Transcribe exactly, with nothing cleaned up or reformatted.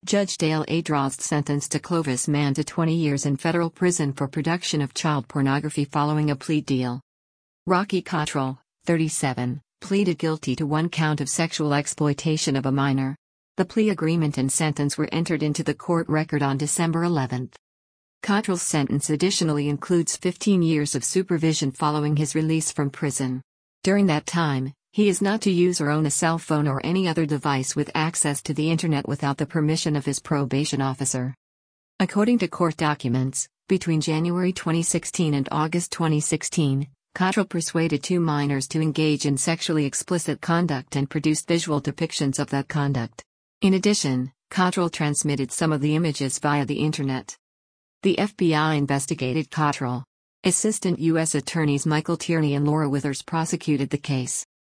Judge Dale A. Drost sentenced a Clovis man to twenty years in federal prison for production of child pornography following a plea deal. Rocky Cottrell, thirty-seven, pleaded guilty to one count of sexual exploitation of a minor. The plea agreement and sentence were entered into the court record on December eleventh. Cottrell's sentence additionally includes fifteen years of supervision following his release from prison. During that time, he is not to use or own a cell phone or any other device with access to the internet without the permission of his probation officer. According to court documents, between January twenty sixteen and August twenty sixteen, Cottrell persuaded two minors to engage in sexually explicit conduct and produced visual depictions of that conduct. In addition, Cottrell transmitted some of the images via the internet. The F B I investigated Cottrell. Assistant U S Attorneys Michael Tierney and Laura Withers prosecuted the case.